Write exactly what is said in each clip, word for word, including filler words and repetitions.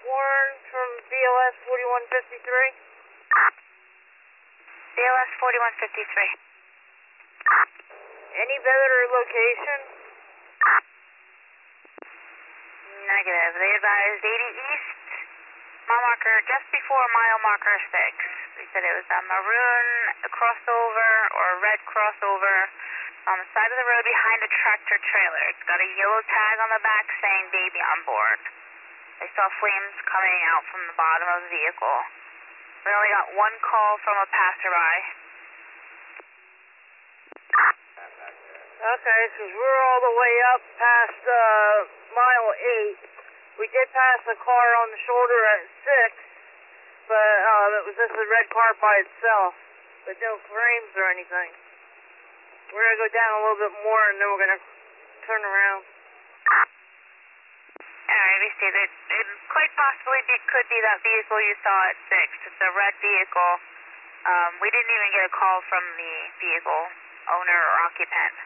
Warren from B L S forty-one fifty-three. B L S forty-one fifty-three. Any better location? Negative. They advised eighty east, mile marker just before mile marker six. They said it was a maroon crossover or a red crossover on the side of the road behind a tractor trailer. It's got a yellow tag on the back saying baby on board. They saw flames coming out from the bottom of the vehicle. We only got one call from a passerby. Okay, because we're all the way up past uh, mile eight. We did pass a car on the shoulder at six, but uh, it was just a red car by itself, with no frames or anything. We're going to go down a little bit more, and then we're going to turn around. Alright, we see that it quite possibly be, could be that vehicle you saw at six. It's a red vehicle. Um, we didn't even get a call from the vehicle owner or occupant.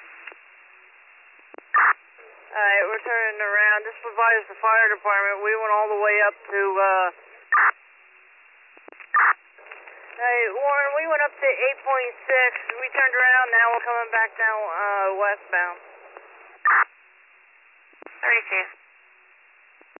Alright, we're turning around. This provides the fire department. We went all the way up to, uh... Hey, Warren, we went up to eight point six. We turned around, now we're coming back down, uh, westbound. thirty-two.